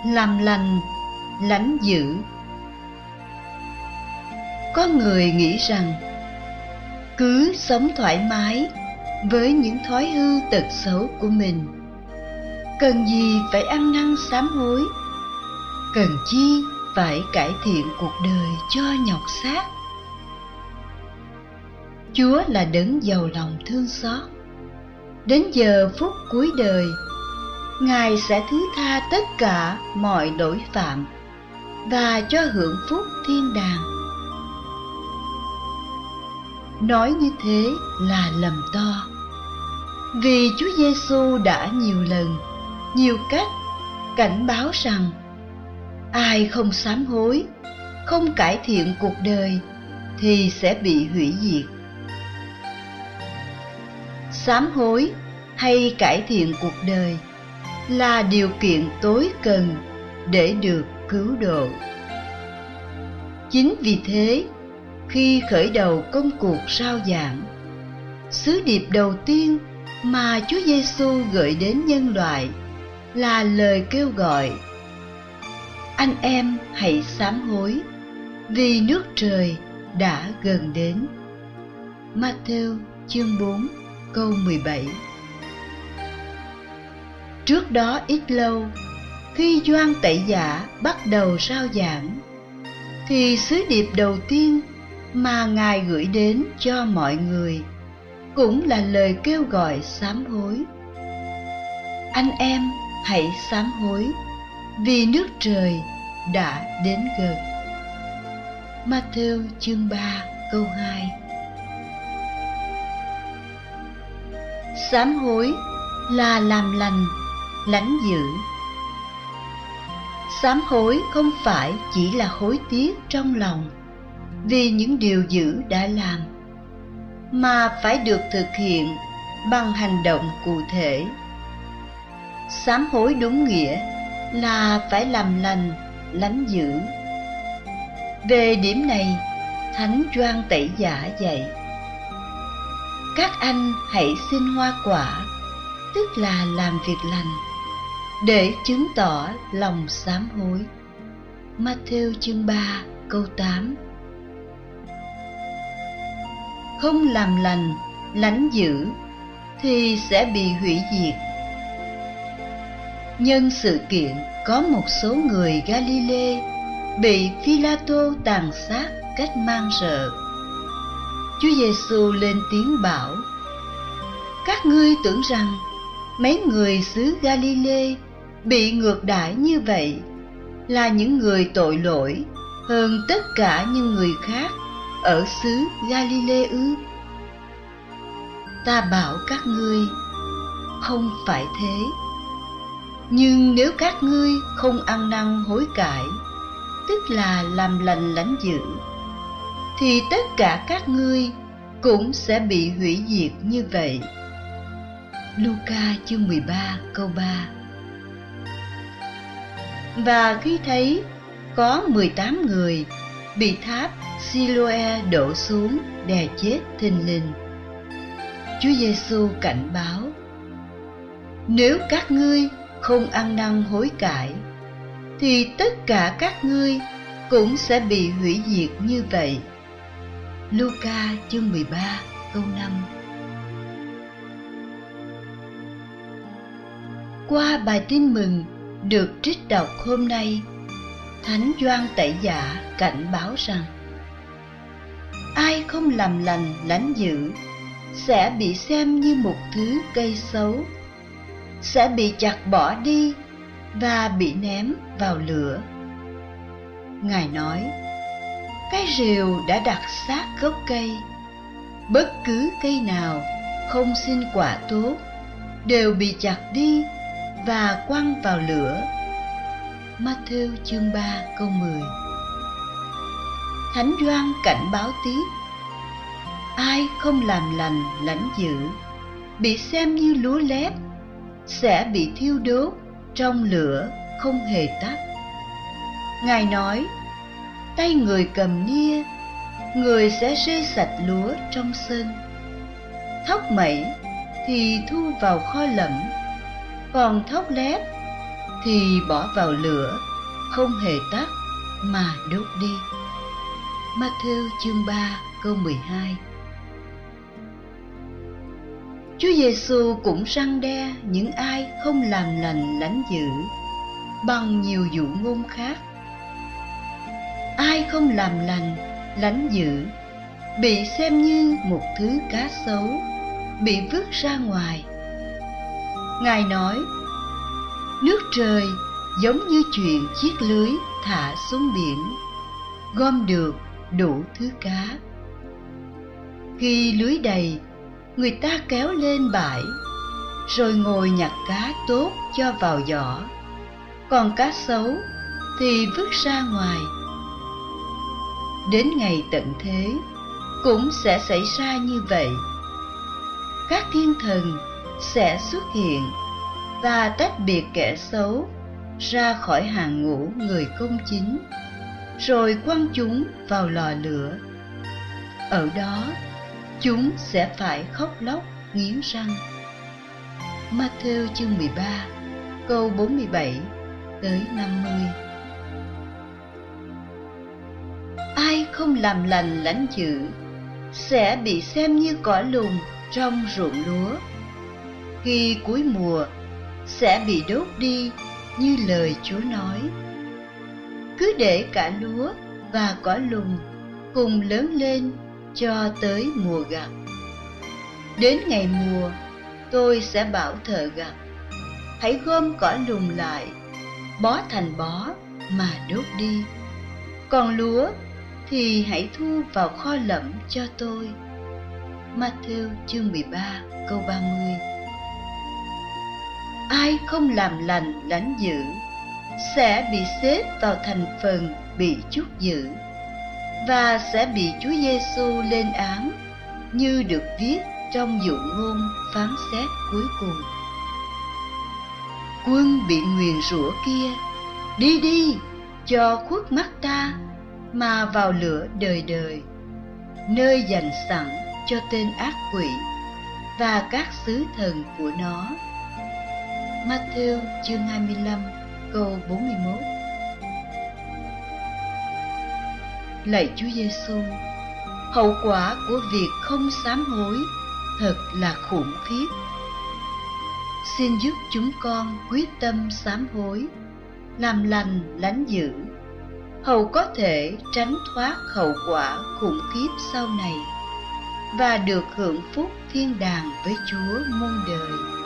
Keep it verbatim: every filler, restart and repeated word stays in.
làm lành, lánh dữ. Có người nghĩ rằng cứ sống thoải mái với những thói hư tật xấu của mình, cần gì phải ăn năn sám hối, cần chi phải cải thiện cuộc đời cho nhọc xác. Chúa là đấng giàu lòng thương xót. Đến giờ phút cuối đời, Ngài sẽ thứ tha tất cả mọi lỗi phạm và cho hưởng phúc thiên đàng. Nói như thế là lầm to, vì Chúa Giêsu đã nhiều lần, nhiều cách cảnh báo rằng ai không sám hối, không cải thiện cuộc đời thì sẽ bị hủy diệt. Sám hối hay cải thiện cuộc đời là điều kiện tối cần để được cứu độ. Chính vì thế, khi khởi đầu công cuộc rao giảng, sứ điệp đầu tiên mà Chúa Giêsu gửi đến nhân loại là lời kêu gọi: anh em hãy sám hối, vì nước trời đã gần đến. Ma-thêu chương bốn câu mười bảy. Trước đó ít lâu, khi Gioan Tẩy Giả bắt đầu rao giảng, thì sứ điệp đầu tiên mà Ngài gửi đến cho mọi người cũng là lời kêu gọi sám hối. Anh em hãy sám hối, vì nước trời đã đến gần. Ma-thêu chương ba câu hai. Sám hối là làm lành, lánh dữ. Sám hối không phải chỉ là hối tiếc trong lòng vì những điều dữ đã làm, mà phải được thực hiện bằng hành động cụ thể. Sám hối đúng nghĩa là phải làm lành, lánh dữ. Về điểm này, Thánh Gioan Tẩy Giả dạy: các anh hãy xin hoa quả, tức là làm việc lành, để chứng tỏ lòng sám hối. Ma-thêu chương ba câu tám. Không làm lành, lánh dữ thì sẽ bị hủy diệt. Nhân sự kiện có một số người Galilee bị Phi-la-tô tàn sát cách man rợ, Chúa Giêsu lên tiếng bảo: các ngươi tưởng rằng mấy người xứ Galilee bị ngược đãi như vậy là những người tội lỗi hơn tất cả những người khác ở xứ Galilee ư? Ta bảo các ngươi, không phải thế. Nhưng nếu các ngươi không ăn năn hối cải, tức là làm lành lánh dữ, thì tất cả các ngươi cũng sẽ bị hủy diệt như vậy. Luca chương mười ba câu ba. Và khi thấy có mười tám người bị tháp Siloe đổ xuống đè chết thình lình, Chúa Giêsu cảnh báo: nếu các ngươi không ăn năn hối cải, thì tất cả các ngươi cũng sẽ bị hủy diệt như vậy. Luca chương mười ba câu năm. Qua bài tin mừng được trích đọc hôm nay, Thánh Gioan Tẩy Giả cảnh báo rằng ai không làm lành lánh dữ sẽ bị xem như một thứ cây xấu, sẽ bị chặt bỏ đi và bị ném vào lửa. Ngài nói: cái rìu đã đặt sát gốc cây, bất cứ cây nào không sinh quả tốt đều bị chặt đi và quăng vào lửa. Ma-thêu chương ba câu mười. Thánh Gioan cảnh báo tiếp: ai không làm lành lánh dữ bị xem như lúa lép, sẽ bị thiêu đốt trong lửa không hề tắt. Ngài nói: tay người cầm nia, người sẽ rê sạch lúa trong sân. Thóc mẩy thì thu vào kho lẫm, còn thóc lép thì bỏ vào lửa, không hề tắt mà đốt đi. Ma-thêu chương ba câu mười hai. Chúa Giêsu cũng răn đe những ai không làm lành lãnh dữ bằng nhiều dụ ngôn khác. Ai không làm lành lãnh dữ bị xem như một thứ cá sấu bị vứt ra ngoài. Ngài nói, nước trời giống như chuyện chiếc lưới thả xuống biển, gom được đủ thứ cá. Khi lưới đầy, người ta kéo lên bãi, rồi ngồi nhặt cá tốt cho vào giỏ, còn cá xấu thì vứt ra ngoài. Đến ngày tận thế cũng sẽ xảy ra như vậy. Các thiên thần sẽ xuất hiện và tách biệt kẻ xấu ra khỏi hàng ngũ người công chính, rồi quăng chúng vào lò lửa. Ở đó chúng sẽ phải khóc lóc nghiến răng. Ma-thêu chương mười ba câu bốn mươi bảy tới năm mươi. Ai không làm lành lãnh dữ sẽ bị xem như cỏ lùn trong ruộng lúa. Khi cuối mùa sẽ bị đốt đi như lời Chúa nói. Cứ để cả lúa và cỏ lùn cùng lớn lên cho tới mùa gặt. Đến ngày mùa, tôi sẽ bảo thợ gặt, hãy gom cỏ lùn lại, bó thành bó mà đốt đi. Còn lúa thì hãy thu vào kho lẫm cho tôi. Ma-thêu chương mười ba câu ba mươi. Ai không làm lành lãnh dữ sẽ bị xếp vào thành phần bị trút giữ và sẽ bị Chúa Giêsu lên án như được viết trong dụ ngôn phán xét cuối cùng. Quân bị nguyền rủa kia, đi đi cho khuất mắt ta mà vào lửa đời đời, nơi dành sẵn cho tên ác quỷ và các sứ thần của nó. Ma-thêu chương hai mươi lăm câu bốn mươi mốt. Lạy Chúa Giêsu, hậu quả của việc không sám hối thật là khủng khiếp. Xin giúp chúng con quyết tâm sám hối, làm lành lãnh dữ, hầu có thể tránh thoát hậu quả khủng khiếp sau này và được hưởng phúc thiên đàng với Chúa muôn đời.